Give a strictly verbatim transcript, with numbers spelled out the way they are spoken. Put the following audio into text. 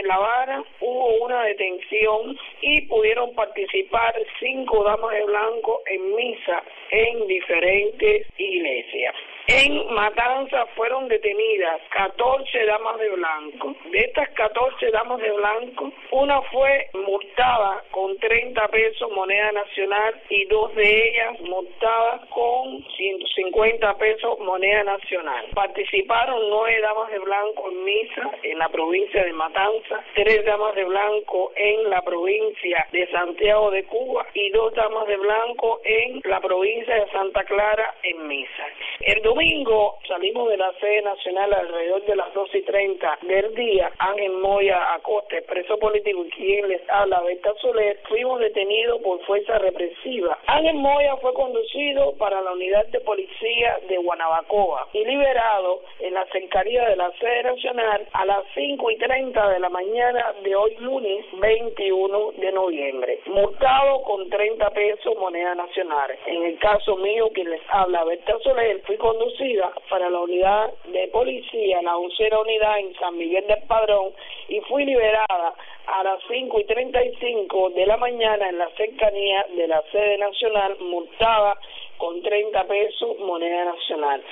La Habana hubo una detención y pudieron participar cinco damas de blanco en misa en diferentes iglesias. En Matanzas fueron detenidas catorce damas de blanco. De estas catorce damas de blanco, una fue multada con treinta pesos moneda nacional y dos de ellas multadas con ciento cincuenta pesos moneda nacional. Participaron nueve damas de blanco en misa en la provincia de Matanzas, tres damas de blanco en la provincia de Santiago de Cuba y dos damas de blanco en la provincia de Santa Clara en misa. El domingo salimos de la sede nacional alrededor de las doce y treinta del día. Ángel Moya Acosta, preso político, y quien les habla, Berta Soler, fuimos detenidos por fuerza represiva. Ángel Moya fue conducido para la unidad de policía de Guanabacoa y liberado en la cercanía de la sede nacional a las cinco y treinta de la mañana de hoy lunes veintiuno de noviembre, multado con treinta pesos moneda nacional. En el caso mío, quien les habla, Berta Soler, fui conducida para la unidad de policía, la oncena unidad en San Miguel del Padrón, y fui liberada a las cinco y treinta y cinco de la mañana en la cercanía de la sede nacional, multada con treinta pesos moneda nacional.